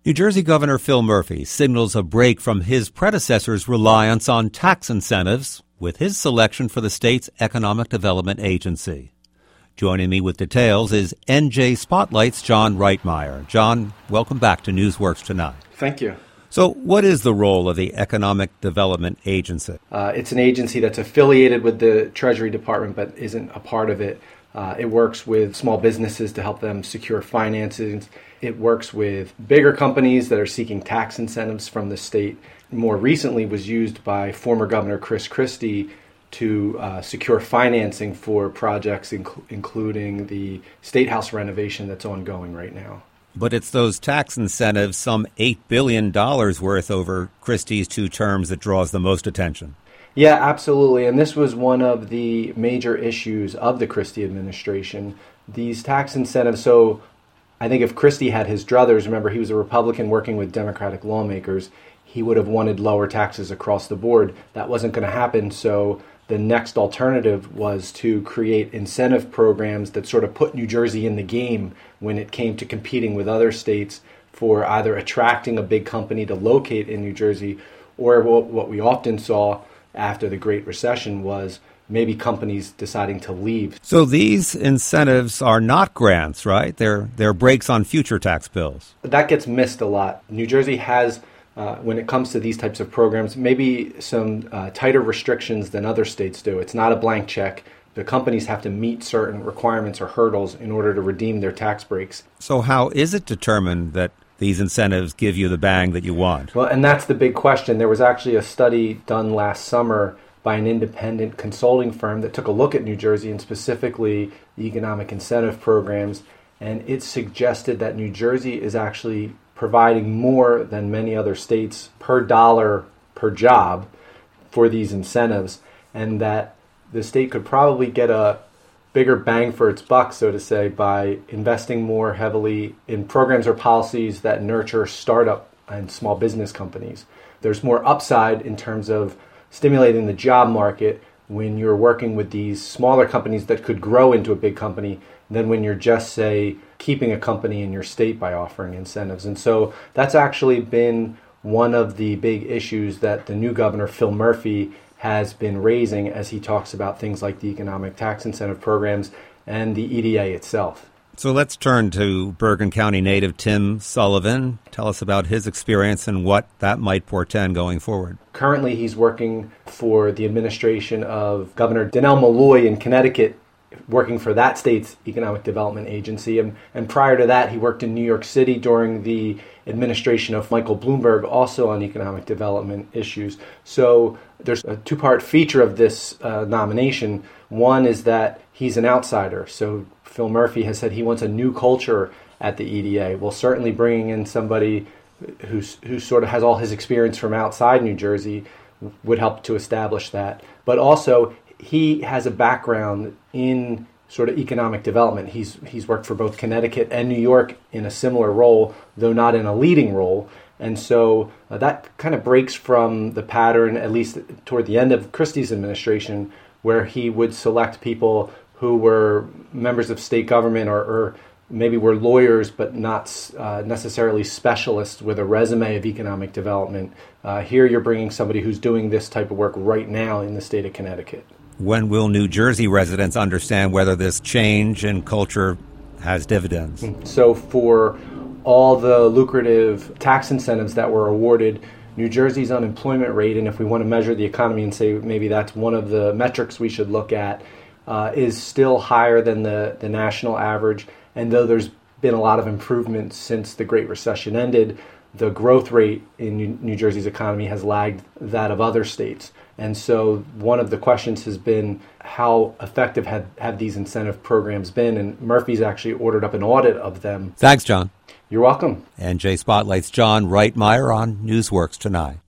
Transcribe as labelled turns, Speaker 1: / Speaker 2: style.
Speaker 1: New Jersey Governor Phil Murphy signals a break from his predecessor's reliance on tax incentives with his selection for the state's Economic Development Agency. Joining me with details is NJ Spotlight's John Reitmeyer. John, welcome back to Newsworks Tonight.
Speaker 2: Thank you.
Speaker 1: So what is the role of the Economic Development Agency?
Speaker 2: It's an agency that's affiliated with the Treasury Department but isn't a part of it. It works with small businesses to help them secure finances. It works with bigger companies that are seeking tax incentives from the state. More recently was used by former Governor Chris Christie to secure financing for projects including the State House renovation that's ongoing right now.
Speaker 1: But it's those tax incentives, some $8 billion worth over Christie's 2 terms, that draws the most attention.
Speaker 2: Yeah, absolutely. And this was one of the major issues of the Christie administration. These tax incentives, so I think if Christie had his druthers, remember he was a Republican working with Democratic lawmakers, he would have wanted lower taxes across the board. That wasn't going to happen, so the next alternative was to create incentive programs that sort of put New Jersey in the game when it came to competing with other states for either attracting a big company to locate in New Jersey, or what we often saw after the Great Recession was maybe companies deciding to leave.
Speaker 1: So these incentives are not grants, right? They're breaks on future tax bills.
Speaker 2: That gets missed a lot. New Jersey has, when it comes to these types of programs, maybe some tighter restrictions than other states do. It's not a blank check. The companies have to meet certain requirements or hurdles in order to redeem their tax breaks.
Speaker 1: So how is it determined that these incentives give you the bang that you want?
Speaker 2: Well, and that's the big question. There was actually a study done last summer by an independent consulting firm that took a look at New Jersey and specifically the economic incentive programs, and it suggested that New Jersey is actually providing more than many other states per dollar per job for these incentives, and that the state could probably get a bigger bang for its buck, so to say, by investing more heavily in programs or policies that nurture startup and small business companies. There's more upside in terms of stimulating the job market when you're working with these smaller companies that could grow into a big company than when you're just, say, keeping a company in your state by offering incentives. And so that's actually been one of the big issues that the new governor, Phil Murphy, has been raising as he talks about things like the economic tax incentive programs and the EDA itself.
Speaker 1: So let's turn to Bergen County native Tim Sullivan. Tell us about his experience and what that might portend going forward.
Speaker 2: Currently, he's working for the administration of Governor Dannell Malloy in Connecticut, working for that state's Economic Development Agency. And prior to that, he worked in New York City during the administration of Michael Bloomberg, also on economic development issues. So there's a 2-part feature of this nomination. One is that he's an outsider. So Phil Murphy has said he wants a new culture at the EDA. Well, certainly bringing in somebody who sort of has all his experience from outside New Jersey would help to establish that. But also, he has a background in sort of economic development. He's worked for both Connecticut and New York in a similar role, though not in a leading role. And so that kind of breaks from the pattern, at least toward the end of Christie's administration, where he would select people who were members of state government or maybe were lawyers but not necessarily specialists with a resume of economic development. Here you're bringing somebody who's doing this type of work right now in the state of Connecticut.
Speaker 1: When will New Jersey residents understand whether this change in culture has dividends?
Speaker 2: So for all the lucrative tax incentives that were awarded, New Jersey's unemployment rate, and if we want to measure the economy and say maybe that's one of the metrics we should look at, is still higher than the national average. And though there's been a lot of improvement since the Great Recession ended, the growth rate in New Jersey's economy has lagged that of other states. And so one of the questions has been how effective have these incentive programs been? And Murphy's actually ordered up an audit of them.
Speaker 1: Thanks, John.
Speaker 2: You're welcome.
Speaker 1: NJ Spotlight's John Reitmeyer on Newsworks Tonight.